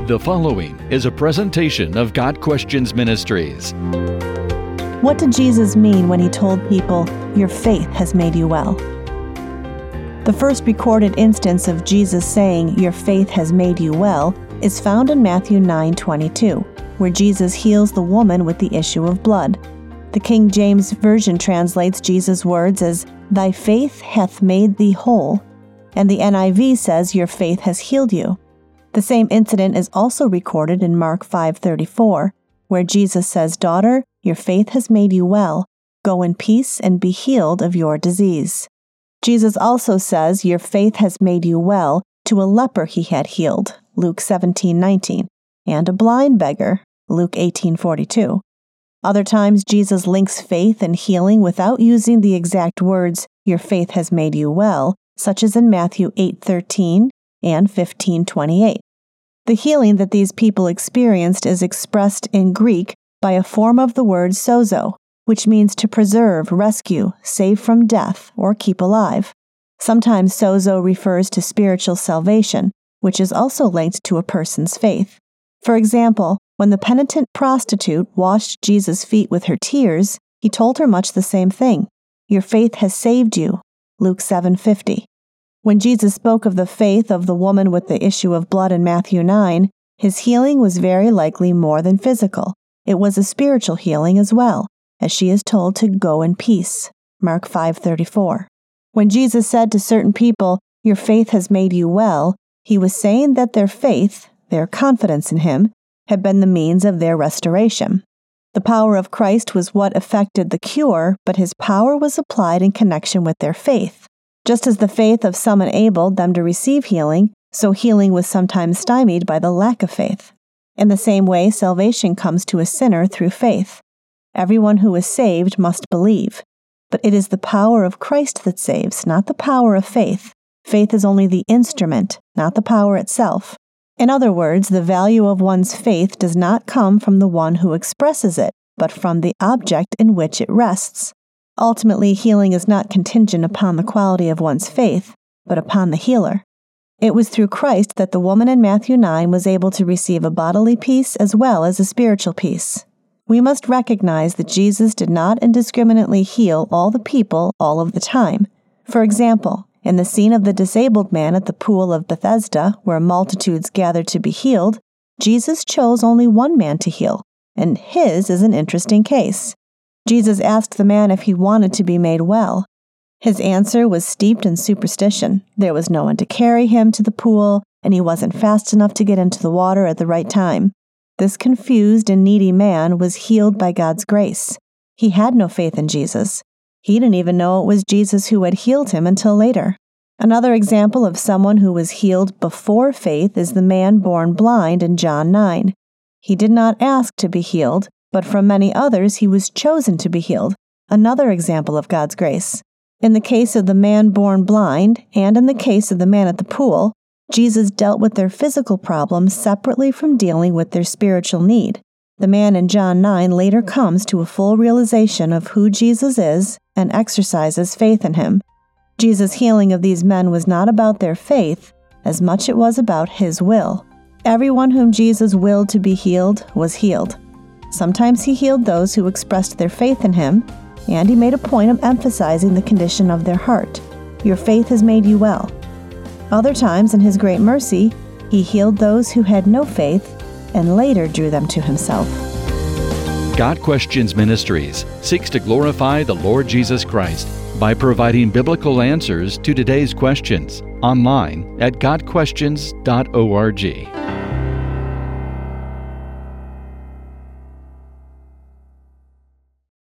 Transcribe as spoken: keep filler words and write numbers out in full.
The following is a presentation of God Questions Ministries. What did Jesus mean when he told people, "Your faith has made you well"? The first recorded instance of Jesus saying, "Your faith has made you well," is found in Matthew nine twenty-two, where Jesus heals the woman with the issue of blood. The King James Version translates Jesus' words as, "Thy faith hath made thee whole," and the N I V says, "Your faith has healed you." The same incident is also recorded in Mark five thirty-four, where Jesus says, "Daughter, your faith has made you well. Go in peace and be healed of your disease." Jesus also says, "Your faith has made you well" to a leper he had healed, Luke seventeen nineteen, and a blind beggar, Luke eighteen forty-two. Other times, Jesus links faith and healing without using the exact words, "Your faith has made you well," such as in Matthew eight thirteen and fifteen twenty-eight. The healing that these people experienced is expressed in Greek by a form of the word sozo, which means to preserve, rescue, save from death, or keep alive. Sometimes sozo refers to spiritual salvation, which is also linked to a person's faith. For example, when the penitent prostitute washed Jesus' feet with her tears, he told her much the same thing. "Your faith has saved you," Luke seven fifty. When Jesus spoke of the faith of the woman with the issue of blood in Matthew nine, his healing was very likely more than physical. It was a spiritual healing as well, as she is told to go in peace, Mark five thirty-four. When Jesus said to certain people, "Your faith has made you well," he was saying that their faith, their confidence in him, had been the means of their restoration. The power of Christ was what effected the cure, but his power was applied in connection with their faith. Just as the faith of some enabled them to receive healing, so healing was sometimes stymied by the lack of faith. In the same way, salvation comes to a sinner through faith. Everyone who is saved must believe. But it is the power of Christ that saves, not the power of faith. Faith is only the instrument, not the power itself. In other words, the value of one's faith does not come from the one who expresses it, but from the object in which it rests. Ultimately, healing is not contingent upon the quality of one's faith, but upon the healer. It was through Christ that the woman in Matthew nine was able to receive a bodily peace as well as a spiritual peace. We must recognize that Jesus did not indiscriminately heal all the people all of the time. For example, in the scene of the disabled man at the pool of Bethesda, where multitudes gathered to be healed, Jesus chose only one man to heal, and his is an interesting case. Jesus asked the man if he wanted to be made well. His answer was steeped in superstition. There was no one to carry him to the pool, and he wasn't fast enough to get into the water at the right time. This confused and needy man was healed by God's grace. He had no faith in Jesus. He didn't even know it was Jesus who had healed him until later. Another example of someone who was healed before faith is the man born blind in John nine. He did not ask to be healed, but from many others he was chosen to be healed, another example of God's grace. In the case of the man born blind, and in the case of the man at the pool, Jesus dealt with their physical problems separately from dealing with their spiritual need. The man in John nine later comes to a full realization of who Jesus is and exercises faith in him. Jesus' healing of these men was not about their faith, as much it was about his will. Everyone whom Jesus willed to be healed was healed. Sometimes he healed those who expressed their faith in him, and he made a point of emphasizing the condition of their heart. "Your faith has made you well." Other times, in his great mercy, he healed those who had no faith and later drew them to himself. God Questions Ministries seeks to glorify the Lord Jesus Christ by providing biblical answers to today's questions online at god questions dot org.